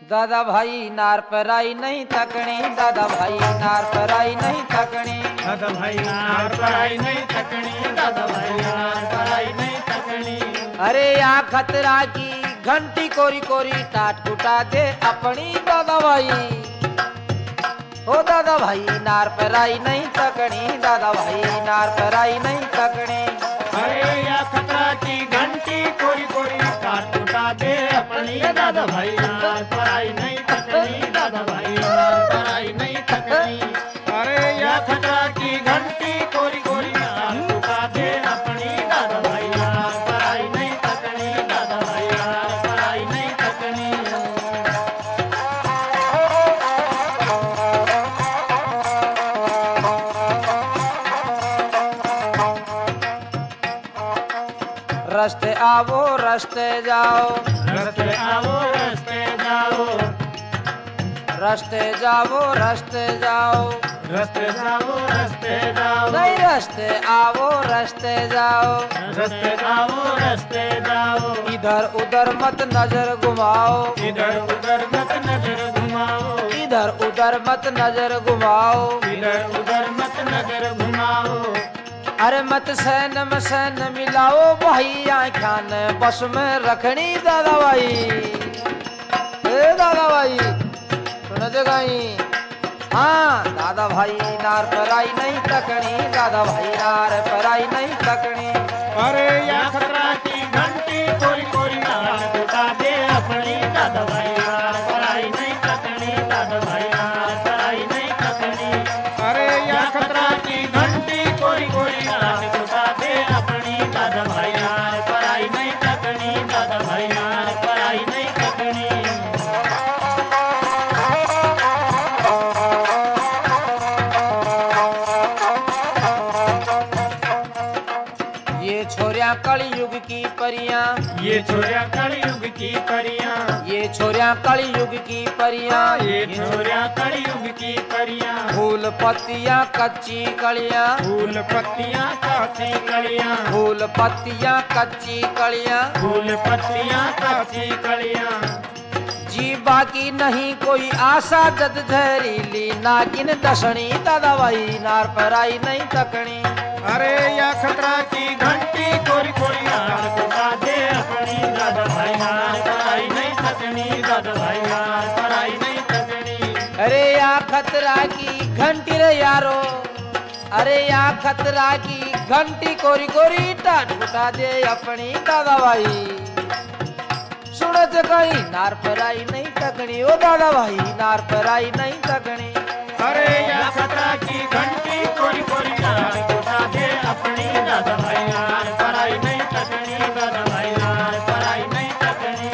दादा भाई नार पर आई नहीं तकनी, दादा भाई नार पर आई नहीं तकनी, दादा भाई नार पर आई नहीं तकनी, दादा भाई नार पर आई नहीं तकनी। अरे या खतरा की घंटी कोरी कोरी टाट कुटा दे अपनी दादा भाई। ओ दादा भाई नार पर आई नहीं तकनी, दादा भाई नार पर आई नहीं तकनी। अरे या खतरा की घंटी कोरी कोरी टाट कुटा दे अपनी, दादा भाई नार पर आई नहीं तकनी, दादा भाई नार पर आई नहीं तकनी। अरे या खतरा की घंटी कोरी कोरी टाट कुटा दे अपनी, दादा भाई नार पर आई नहीं तकनी, दादा भाई नार पर आई नहीं तकनी। रस्ते आवो रस्ते जाओ, रस्ते आओ रस्ते जाओ, रस्ते जाओ रस्ते जाओ, रस्ते जाओ रस्ते जाओ, नहीं रस्ते आवो रस्ते जाओ। रस्ते जाओ रस्ते जाओ। इधर उधर मत नजर घुमाओ, इधर उधर मत नजर घुमाओ, इधर उधर मत नजर घुमाओ। इधर उधर मत नजर घुमाओ। अरे मत सैन में सैन मिलाओ भाई, आँखान बस में रखनी दादा भाई। ए दादा भाई सुन दे गई। हाँ दादा भाई नार पर आई नहीं तकनी, दादा भाई नार पर आई नहीं तकनी। अरे या खतरा की घंटी कोरी कोरी नार कुटा दे अपनी, दादा भाई नार पर आई नहीं तकनी, दादा भाई नार पर आई नहीं तकनी। अरे या खतरा की घंटी कोरी कोरी नार कुटा दे अपनी, दादा भाई नार पर आई नहीं तकनी, दादा भाई नार पर आई नहीं तकनी। ये छोरियां कली युग की परियां, ये छोरिया कलयुग की परियां, ये छोरियां कली युग की परियां। ये छोरिया कलयुग की परियां। फूल पत्तियां कच्ची कलियां, फूल पत्तियां काची कलियां, फूल पत्तियां कच्ची कलियां। फूल पत्तियां काची कलियां। जी बाकी नहीं कोई आशा जद जहरीली नागिन दसनी, दादा भाई नार पर आई नहीं तकनी। अरे या खतरा की घंटी कोरी कोरी नार कुटा दे अपनी, दादा भाई नार पर आई नहीं तकनी, दादा भाई नार पर आई नहीं तकनी। अरे या खतरा की घंटी रे यारो, अरे या खतरा की घंटी कोरी कोरी टाट कुटा दे अपनी, दादा भाई सुनत कहीं नार पर आई नहीं तकनी। ओ दादा भाई नार पर आई नहीं तकनी। अरे या खतरा की घंटी कोरी कोरी नार कुटा दे अपनी, दादा भाई नार पर आई नहीं तकनी, दादा भाई नार पर आई नहीं तकनी।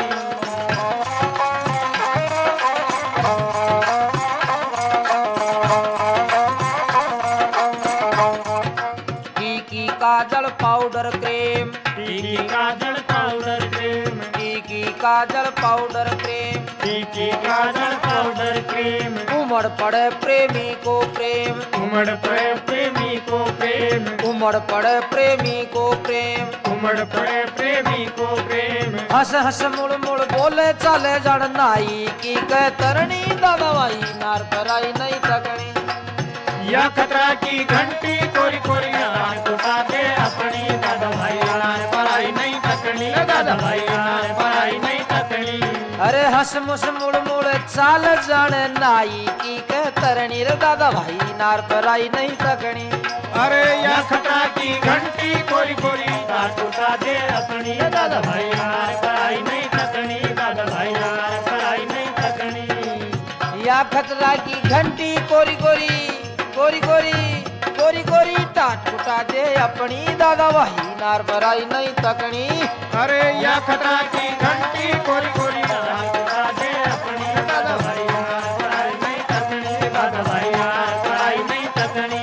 की काजल पाउडर क्रीम, टीकी काजल पाउडर क्रीम, की काजल पाउडर क्रीम। टीकी काजल पाउडर क्रीम। उमड़ पड़े प्रेमी को प्रेम, उमड़ पड़े प्रेमी को प्रेम, उमड़ पड़े प्रेमी को प्रेम। उमड़ पड़े प्रेमी को प्रेम। हंस हंस मुड़ मुड़ बोले चले जड़ नाई की कह तरनी, दादा भाई नार पर आई नहीं तकनी। या खतरा की घंटी कोरी कोरी नार कुटा दे अपनी, दादा भाई नार पर आई नहीं तकनी, दादा भाई नार पर आई नहीं तकनी। अरे हंस मुस मुड़ मुड़ चाल जाने नाई की कह तरनी रे, दादा भाई नार पर आई नहीं तकनी। अरे या खतरा की घंटी कोरी कोरी नार कुटा दे अपनी, दादा भाई नार पर आई नहीं तकनी, दादा भाई नार पर आई नहीं तकनी। या खतरा की घंटी कोरी कोरी कोरी कोरी कोरी कोरी टाट कुटा दे अपनी, दादा भाई नार पर आई नहीं तकनी। अरे या खतरा की घंटी कोरी कोरी नार कुटा दे अपनी, दादा भाई नार पर आई नहीं तकनी, दादा भाई नार पर आई नहीं तकनी।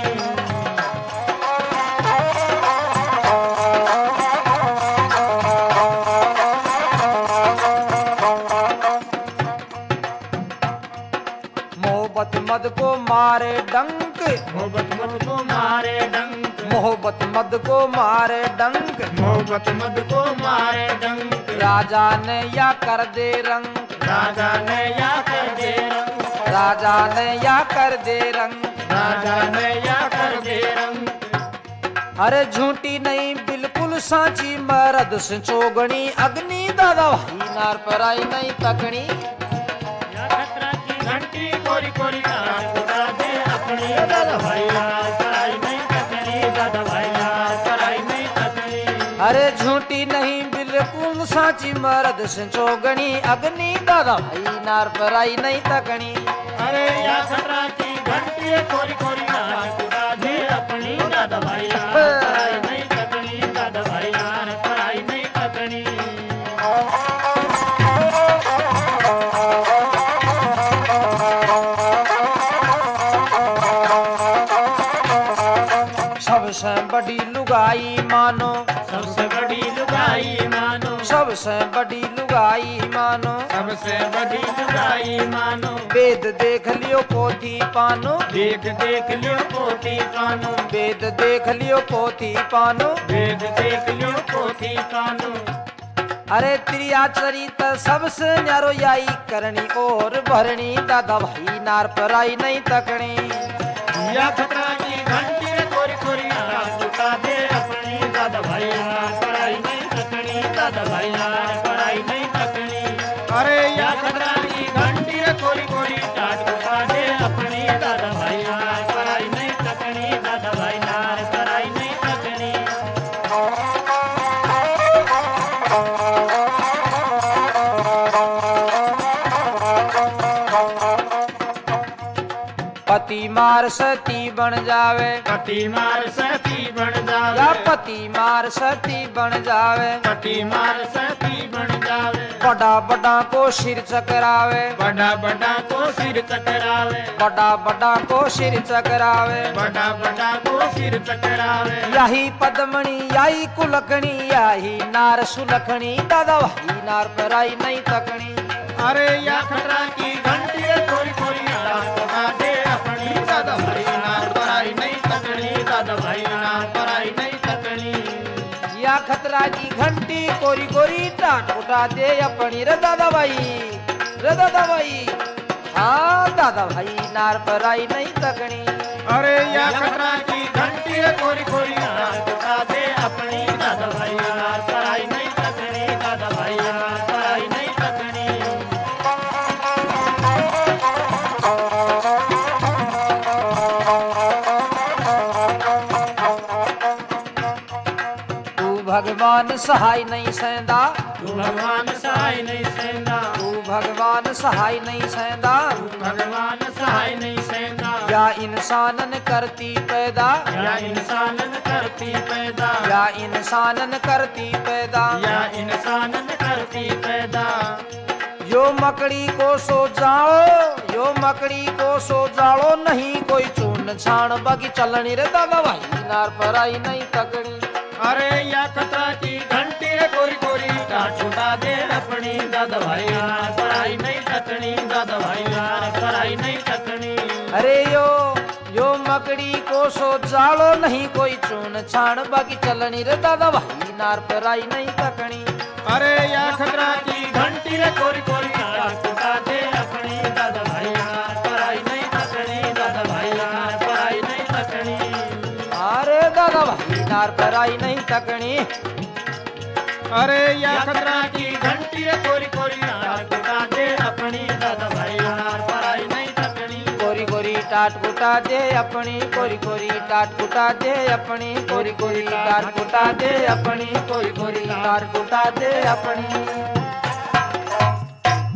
मोहब्बत मद को मारे डंक, मोहब्बत मत को मारे डंक, मोहब्बत मद को मारे डंक। मोहब्बत मत को मारे डंक। राजा ने या कर दे रंग, राजा ने या कर दे रंग, राजा ने या कर दे रंग, राजा ने या कर दे रंग। अरे झूठी नहीं बिल्कुल साची मरद से चोगणी अग्नि दादा भाई नार पर आई नहीं तकनी। या खतरा की घंटी कोरी कोरी टाट टूटा दे अपनी दादा भाई नार पर आई नहीं तकनी, दादा भाई नार पर आई नहीं तकनी। अरे झूठी नहीं बिल्कुल साची मरद से चोगणी अग्नि दादा भाई नार पर आई नहीं तकनी। अरे या खतरा की घंटी कोरी कोरी टाट टूटा दे अपनी दादा भाई नार पर आई नहीं तकनी, दादा भाई नार पर आई नहीं तकनी। सबसे बड़ी लुगाई मानो, सबसे बड़ी लुगाई मानो, सबसे बड़ी लुगाई मानो, सबसे बड़ी लुगाई मानो। वेद देख लियो पोथी पानो, देख देख लियो पोथी पानो, वेद देख लियो पोथी पानो। वेद देख लियो पोथी पानो। अरे त्रिया चरित सबसे न्यारो याई करनी और भरणी दादा भाई नार पर आई नहीं तकनी। या खतरा की घंटी रे कोरी कोरी टाट टूटा दे अपनी दादा भाई नार पर आई नहीं तकनी, दादा भाई नार पर आई नहीं तकनी। अरे या खतरा की घंटी रे कोरी कोरी टाट टूटा दे अपनी दादा भाई नार पर आई नहीं तकनी, दादा भाई नार पर आई नहीं तकनी। पति मार सती बन जावे, पति मार सती बन जावे, या पति मार सती बन जावे। पति मार सती बन जावे। बड़ा बड़ा को सिर चकरावे, बड़ा बड़ा को सिर चकरावे, बड़ा बड़ा को सिर चकरावे। बड़ा बड़ा को सिर चकरावे। यही पद्मणी यही कुलकणी यही नार सुलखणी दादा भाई नार पर आई नहीं तकनी। अरे या खतरा की घंटी कोरी कोरी टाट टूटा दे अपनी दादा भाई नार पर आई नहीं तकनी, दादा भाई नार पर आई नहीं तकनी। या खतरा की घंटी कोरी कोरी टाट उठा दे अपनी रे दादा भाई, रे दादा भाई। हाँ दादा भाई नार पर आई नहीं तकनी। अरे या खतरा की घंटी कोरी कोरी टाट टूटा दे अपनी दादा भाई नार पर आई नहीं तकनी, दादा भाई नार पर आई नहीं तकनी। भगवान सहाय नहीं सेंदा, तू भगवान सहाय नहीं सेंदा, तू भगवान सहाय नहीं सेंदा। भगवान सहाय नहीं सेंदा। या इंसानन करती पैदा, या इंसानन करती पैदा, या इंसानन करती पैदा। या इंसानन करती पैदा। यो मकड़ी को सो जाओ, यो मकड़ी को सो जाओ नहीं कोई चून छाण बाकी चलनी रे दादा भाई नार पर आई नहीं तकनी। अरे या खतरा की घंटी कोरी कोरी टाट टूटा दे अपनी दादा भाई नार पर आई नहीं तकनी, दादा भाई नार पर आई नहीं तकनी। अरे यो मकड़ी को सो जालो नहीं कोई चून छाण बाकी चलनी रे दादा भाई नार पर आई नहीं तकनी। अरे या खतरा की घंटी कोरी कोरी टाट टूटा दे अपनी दादा भाई नार पर आई नहीं तकनी, दादा भाई नार पर आई नहीं तकनी। अरे दादा भाई नार पर आई नहीं तकनी। अरे या खतरा की घंटी कोरी कोरी टाट टूटा दे अपनी दादा भाई नार पर आई नहीं तकनी। कोरी कोरी टाट कुटा दे अपनी, कोरी कोरी टाट कुटा दे अपनी, कोरी कोरी टाट कुटा दे अपनी, कोरी कोरी टाट कुटा दे अपनी।